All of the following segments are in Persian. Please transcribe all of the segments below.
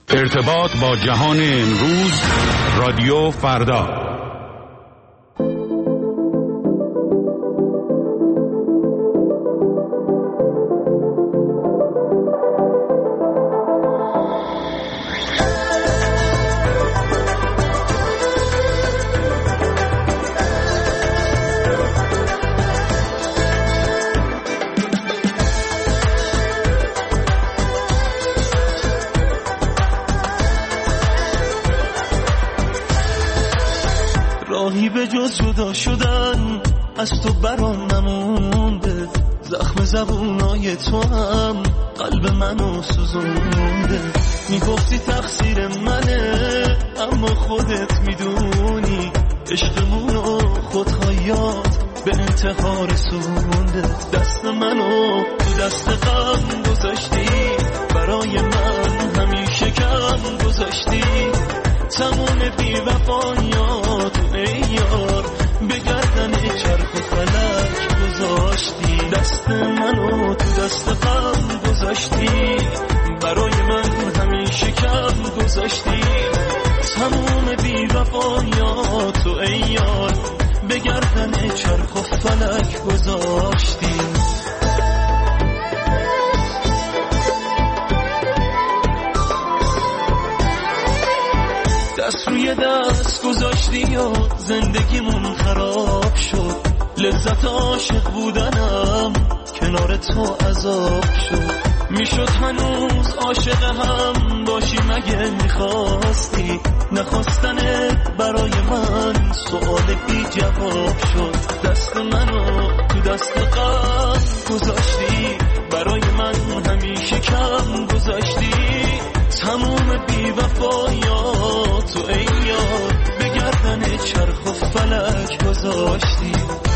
ارتباط با جهان امروز، رادیو فردا. به جز جدا شدن از تو برام نمونده، زخم زبونای تو هم قلب منو سوزونده. میگفتی تقصیر منه اما خودت میدونی عشقمونو خودخوایات به انتحار رسونده. دست منو تو دست غم گذاشتی، برای من همیشه کم گذاشتی. تمام بی‌وفایات ای یار به گردن چرخ و فلک گذاشتی. دست منو تو دست غم گذاشتی، برای من همیشه کم گذاشتی. تمام بی‌وفایات ای یار به گردن چرخ و فلک گذاشتی. دست روی دست گذاشتی و زندگیمون خراب شد. لذت عاشق بودنم کنار تو عذاب شد. میشد هنوز عاشق هم باشی مگه میخواستی؟ نخواستنت برای من سؤال بی جواب شد. دست منو تو دست غم گذاشتی، برای من همیشه کم گذاشتی. تموم بی‌وفایات تو ای یار به گردن چرخ و فلک گذاشتی.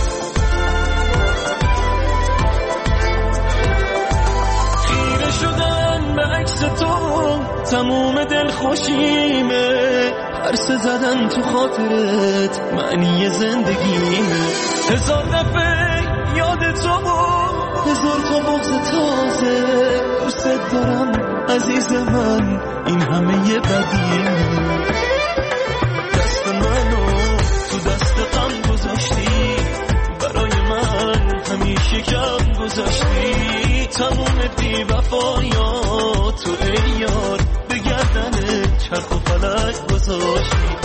خیره شدن به عکس تو تموم دل خوشیمه. پرس زدن تو خاطرت معنی زندگیمه. هزار دفعه یاد تو بود، هزار تا بغض تازه. دوست دارم عزیز من، این همه یه بدیمه. دست منو تو دست غم گذاشتی، برای من همیشه کم گذاشتی. تموم بی‌وفایات تو ای یار به گردن چرخ و فلک گذاشتی.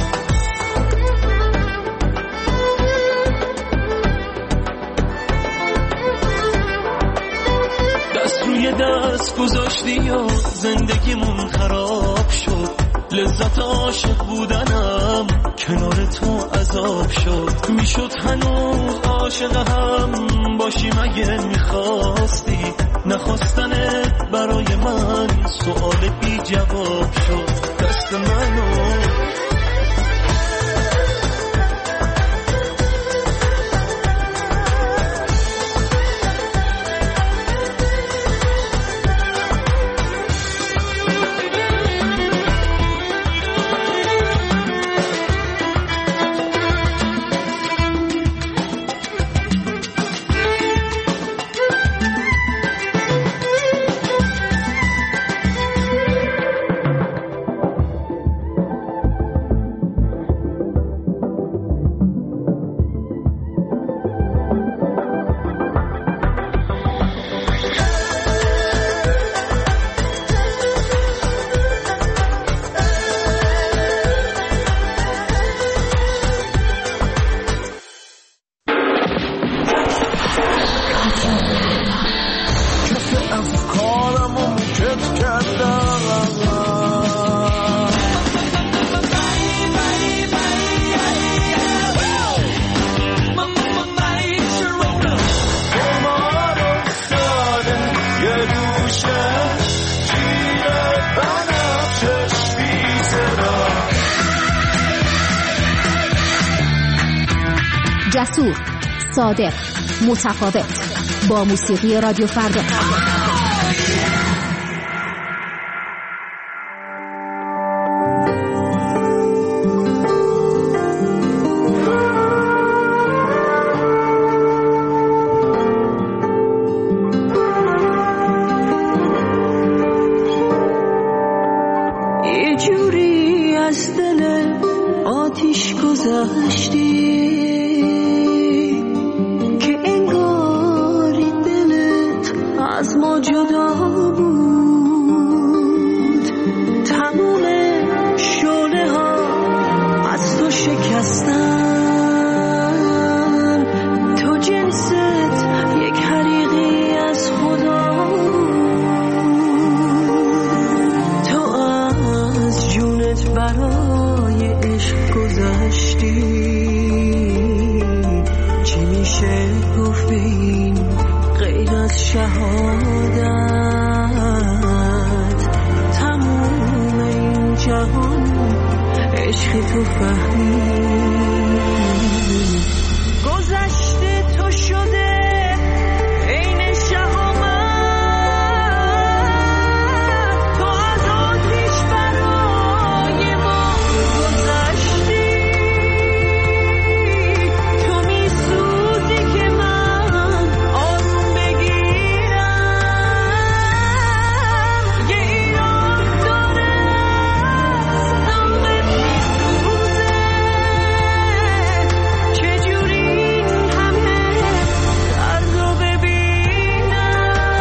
دست گذاشتی و زندگیمون خراب شد. لذت عاشق بودنم کنار تو عذاب شد. میشد هنوز عاشق هم باشی مگه میخواستی؟ نخواستنت برای من سؤال بی جواب شد. دست منو جسور، صادق، متفاوت، با موسیقی رادیو فردا. از دل آتیش گذشتی که انگاری دلت از ما جدا بود. تموم شعله ها از تو شکستن، تو جنست یک حریقی از خدا بود. تو از جونت برای عشق گذشتی، چی میشه گفت این غیر از شهادت؟ تموم این جهان عشق تو فهمید، گذشته تو شده عین شهامت. تو از آتیش برای ما گذشتی، تو میسوزی که من آروم بگیرم. یه ایران داره دمت میسوزه، چجوری همه درد رو ببینم.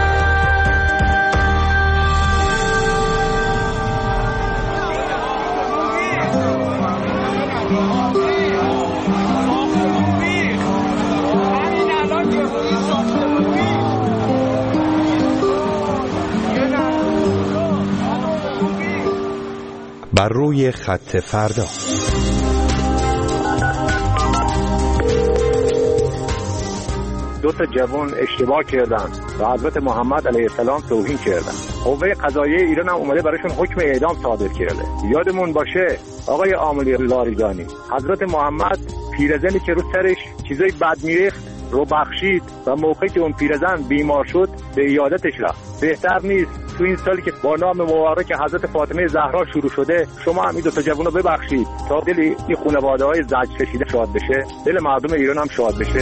بر روی خط فردا. دو تا جوان اشتباه کردن و حضرت محمد علیه السلام توهین کردن. قوه قضاییه ایران هم اومده براشون حکم اعدام صادر کرده. یادمون باشه آقای عاملی لاریجانی، حضرت محمد پیرزنی که رو سرش چیزای بد میریخت رو بخشید و موقعی که اون پیرزن بیمار شد به عیادتش رفت. بهتر نیست تو این سالی که با نام مبارک حضرت فاطمه زهرا شروع شده شما هم این دو تا جوانو ببخشید تا دل این خانواده‌های زجر کشیده شاد بشه، دل مردم ایران هم شاد بشه.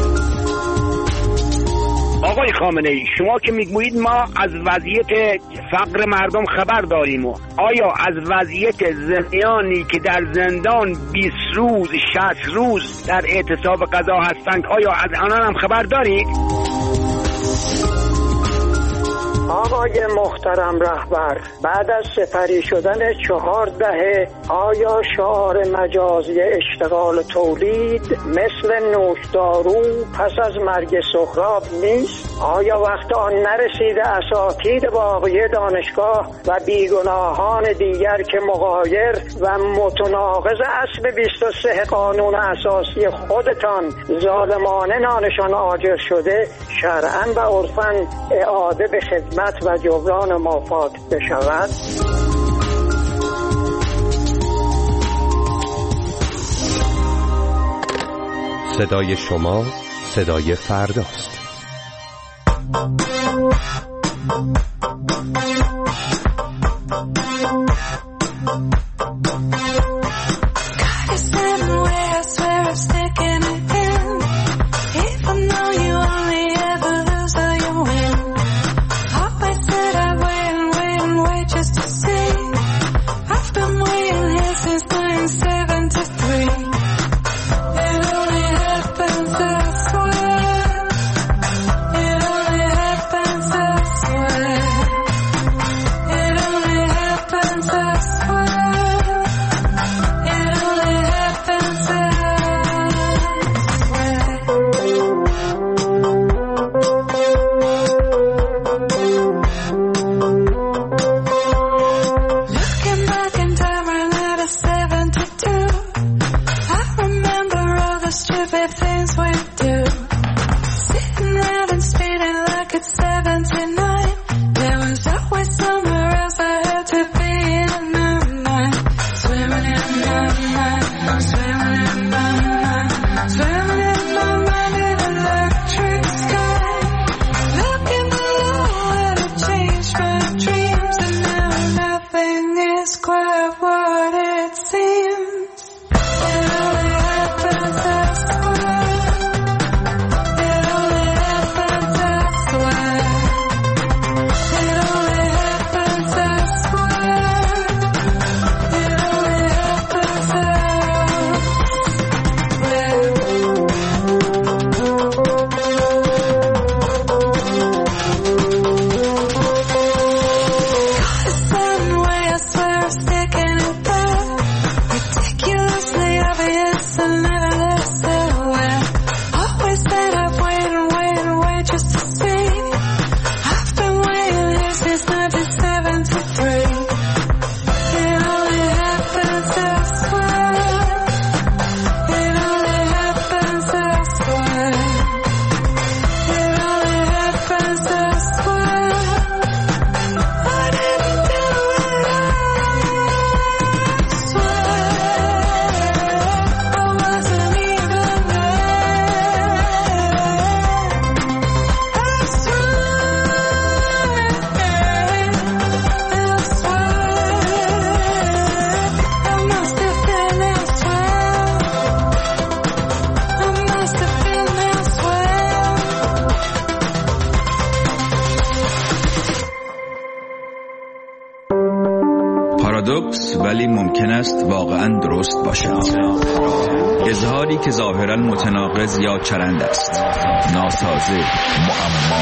آقای خامنه ای، شما که میگویید ما از وضعیت فقر مردم خبر داریم، آیا از وضعیت زندانی که در زندان 20 روز 60 روز در اعتصاب غذا هستند، آیا از آنان هم خبر دارید؟ آقای محترم رهبر، بعد از سپری شدن 4 دهه آیا شعار مجازی اشتغال تولید مثل نوشدارو پس از مرگ سهراب نیست؟ آیا وقت آن نرسیده اساتید باقی دانشگاه و بیگناهان دیگر که مغایر و متناقض اصل 23 قانون اساسی خودتان ظالمانه نانشان عاجز شده شرعاً و عرفاً اعاده به خدمت و جبران مافات بشود؟ صدای شما صدای فرداست. پارادوکس ولی ممکن است واقعا درست باشد. اظهاری که ظاهرا متناقض یا چرند است، ناسازه، معما.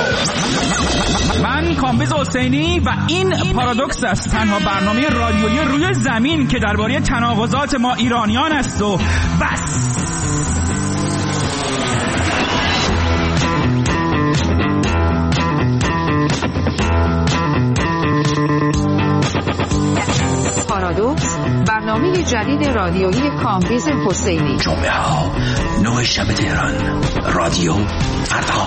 من کامبیز حسینی و این پارادوکس است، تنها برنامه رادیویی روی زمین که درباره تناقضات ما ایرانیان است و بس. پارادوکس، برنامه جدید رادیویی کامبیز حسینی. جمعه ها 9 شب تهران، رادیو فردا.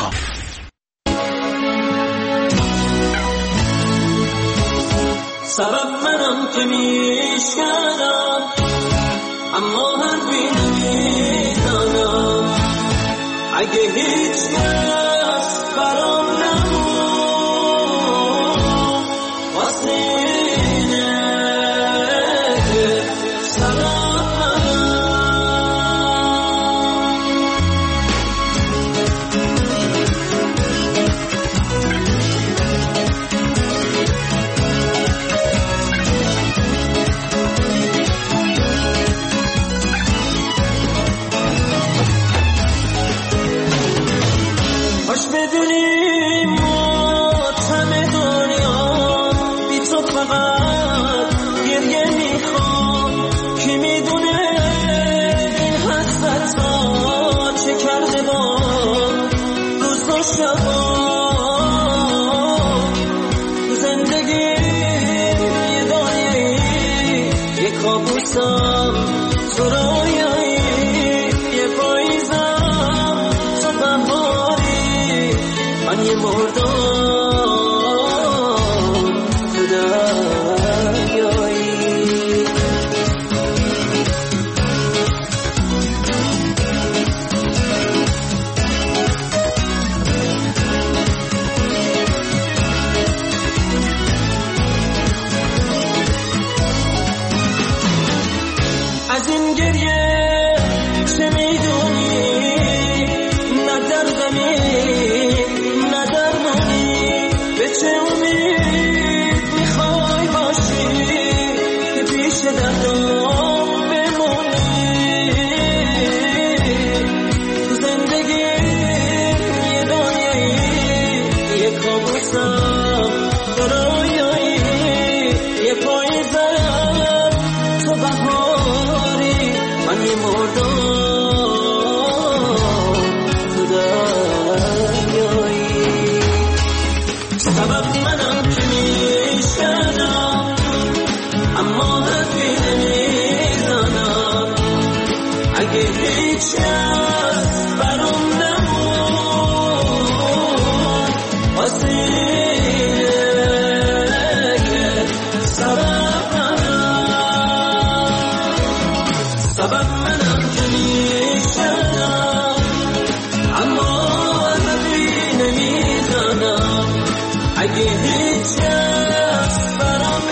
سبب منم که میشکنم، اما حرفی نمیزنم. اگه هیچ کس برام نمون، واسه اینه که سبب بدونی ماتم دنیا بی تو فقط گریه میخوام. کی میدونه این حسرت ها چه کرده با روز و شبا. تو زندگی یه دنیایی، یه کابوسم تو رویایی، یه پاییزم تو بهاری، من یه مردم تو دریایی. از این گریه چه میدونی؟ نه دردمی نه درمانی، به چه امید میخوای باشی که پیش دردم بمونی؟ تو زندگی یه دنیایی، یه کابوسم تو رویایی، یه پاییزم تو بهاری، من یه مردم تو دریایی. سبب منم که میشکنم، اما حرفی نمیزنم. اگه هیچ کس برام نمون، واسه اینه که سبب منم که میشکنم، اما حرفی نمیزنم. اگه هیچ کس برام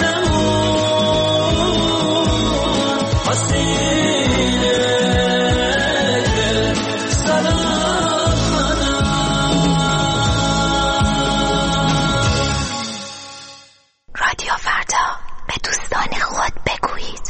نمون، واسه اینه که سبب منم. رادیو فردا، به دوستان خود بگویید.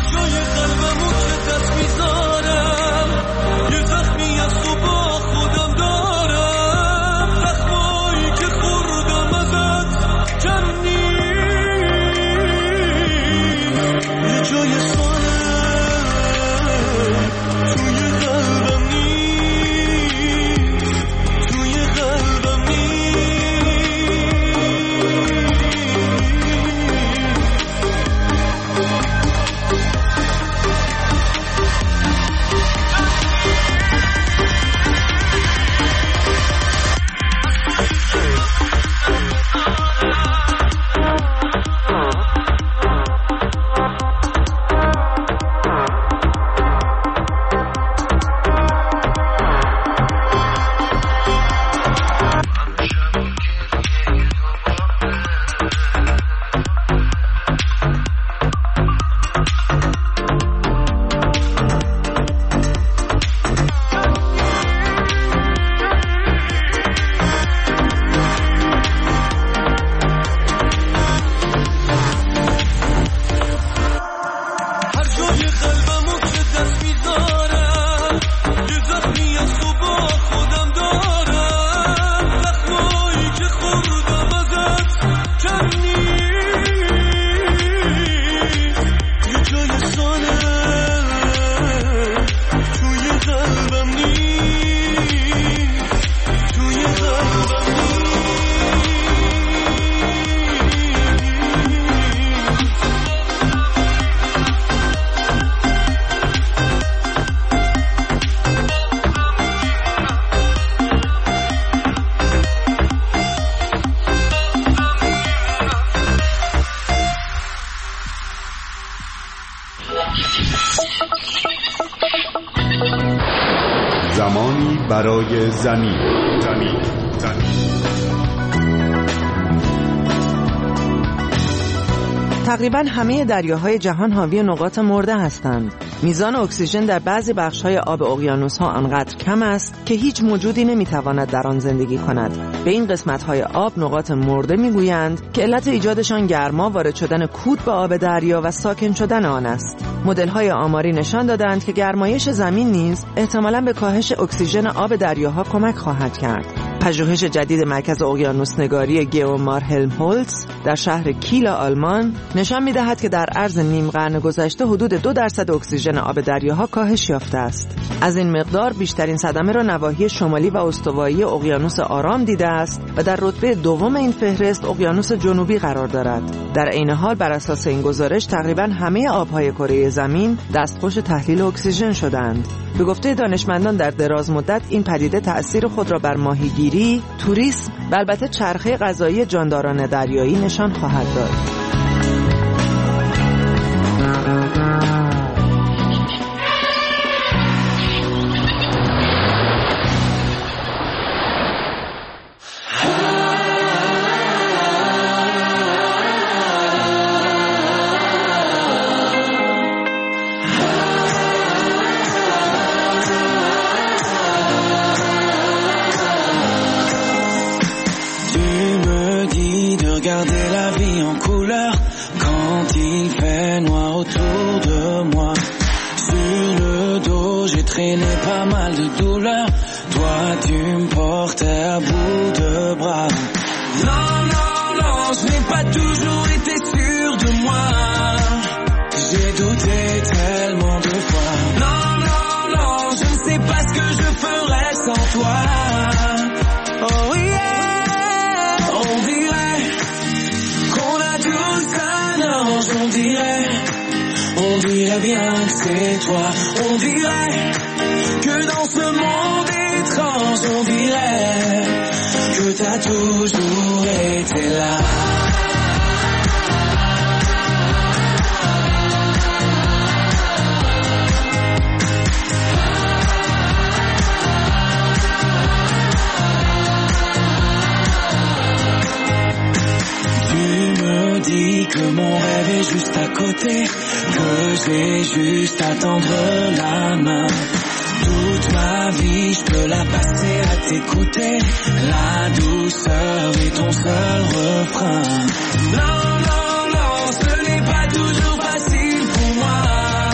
زمانی برای زمین. تقریباً همه دریاهای جهان حاوی نقاط مرده هستند. میزان اکسیژن در بعضی بخش‌های آب اقیانوس‌ها آنقدر کم است که هیچ موجودی نمی‌تواند در آن زندگی کند. به این قسمت‌های آب نقاط مرده می‌گویند که علت ایجادشان گرما، وارد شدن کود به آب دریا و ساکن شدن آن است. مدل‌های آماری نشان دادند که گرمایش زمین نیز احتمالاً به کاهش اکسیژن آب دریاها کمک خواهد کرد. پژوهش جدید مرکز اقیانوس‌نگاری گئومار هلمهولتز در شهر کیل آلمان نشان می‌دهد که در عرض نیم قرن گذشته حدود 2% اکسیژن آب دریاها کاهش یافته است. از این مقدار بیشترین صدمه را نواحی شمالی و استوایی اقیانوس آرام دیده است و در رتبه دوم این فهرست اقیانوس جنوبی قرار دارد. در عین حال بر اساس این گزارش تقریباً همه آب‌های کره زمین دستخوش تحلیل اکسیژن شدند. به گفته دانشمندان در دراز مدت این پدیده تأثیر خود را بر ماهیگیری، توریسم و البته چرخه غذایی جانداران دریایی نشان خواهد داد. Regarder la vie en couleur quand il fait noir autour de moi. Sur le dos j'ai traîné pas mal de douleurs. Toi tu me portais à bout de bras. Non, non, non, je n'ai pas toujours été sûr de moi. J'ai douté tellement de fois. Non, non, non, je ne sais pas ce que je ferais sans toi. Oh yeah. On dirait bien que c'est toi. On dirait que dans ce monde étrange, on dirait que t'as toujours été là. Que mon rêve est juste à côté, que j'ai juste à tendre la main. Toute ma vie je peux la passer à t'écouter. La douceur est ton seul refrain. Non, non, non, ce n'est pas toujours facile pour moi.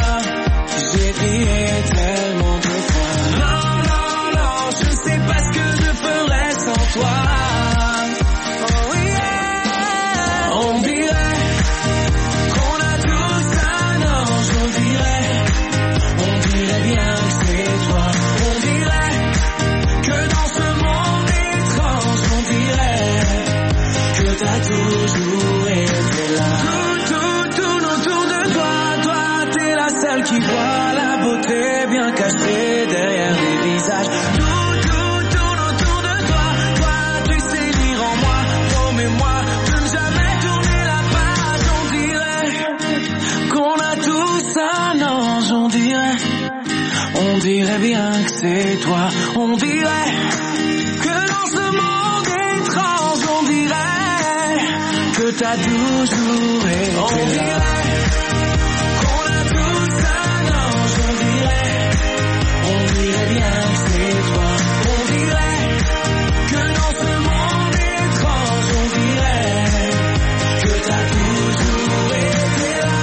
crié tellement de fois. Non, non, non, je ne sais pas ce que je ferais sans toi. Oh yeah. On dirait qu'on a tous un ange, on dirait bien que c'est toi. On dirait que dans ce monde étrange, on dirait que t'as toujours été là. Tout tourne autour de toi, toi t'es la seule qui voit la beauté bien cachée derrière les visages. Tout tourne autour de toi, toi tu sais lire en moi, promets-moi de ne jamais tourner la page. On dirait qu'on a tous un ange, on dirait bien que c'est toi. On dirait que dans ce monde étrange, on dirait que t'as toujours été là. On dirait qu'on a tous un ange, on dirait bien que c'est toi. On dirait que dans ce monde étrange, on dirait que t'as toujours été là.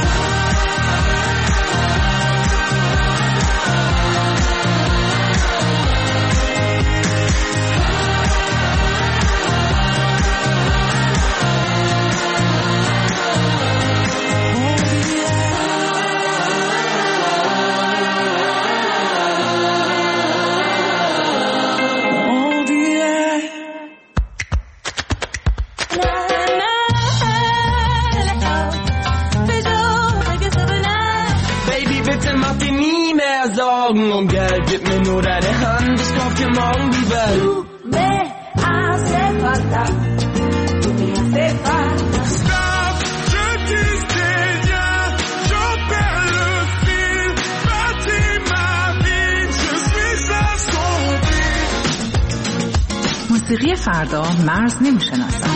Augen und Geld, gib mir nur deine Hand, ich kauf dir morgen die Welt. Du me hace falta, du me hace falta. Stop, je disais rien, j'en perds le fil, bâtis ma vie, je suis assombri. موسیقی فردا مرز نمیشناسد.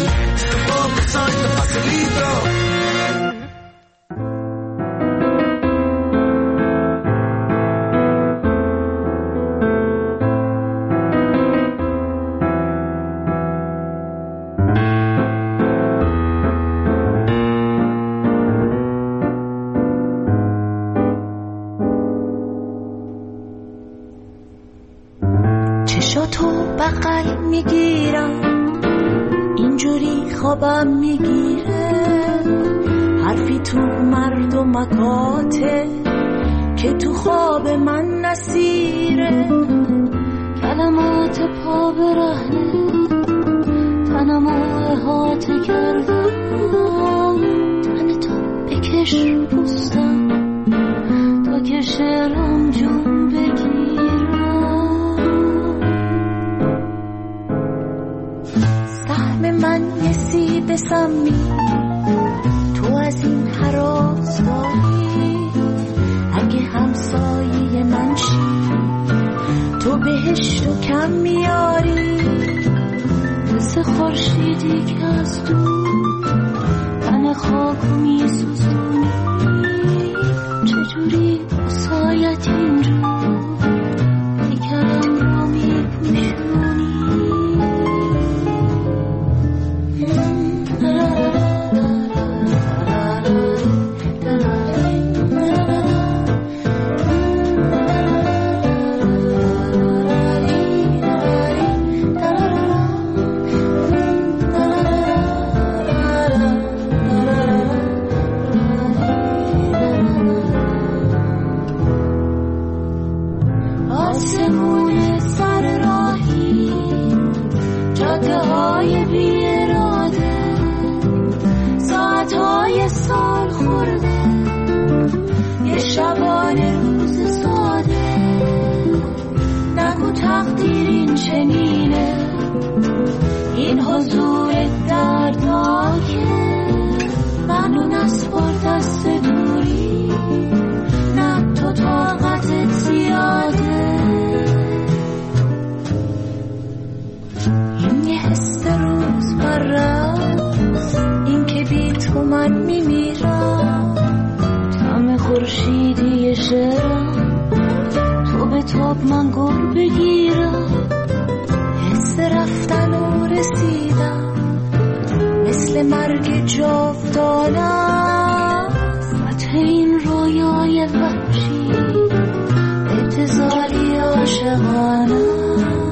بغل میگیرم اینجوری خوابم میگیره حرفی تو مردمکاته که تو خواب من نسیره کلمات پا برهنه تنمو احاطه کردم تن تو بکش پوستم تا که شعرم جون بگیرم من یه سیب سمی تو از این حراس داری اگه همسایه من شی تو بهشتو کم میاری مثل خورشیدی که از دور تن خاکو میسوزونی چجوری سایت اینجور پیکرم رو میپوشونی من گل بگیرم حس رفتن و رسیدم مثل مرگ جاودانه است این رویای وحشی اتصالی عاشقانه